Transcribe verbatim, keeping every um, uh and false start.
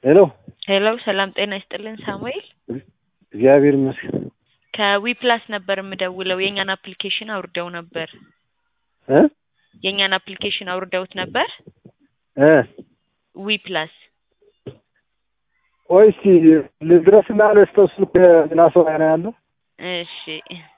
ሄሎ ሄሎ ሰላም ጤና ይስጥልን ሳሙኤል እግዚአብሔር ይመስገን ከዊፕላስ ነበር የምደውለው የኛን አፕሊኬሽን አውርደው ነበር እ የኛን አፕሊኬሽን አውርደውት ነበር እ ዊፕላስ ወይስ ልድረስና ለስተውስ ላሰው ያለው እሺ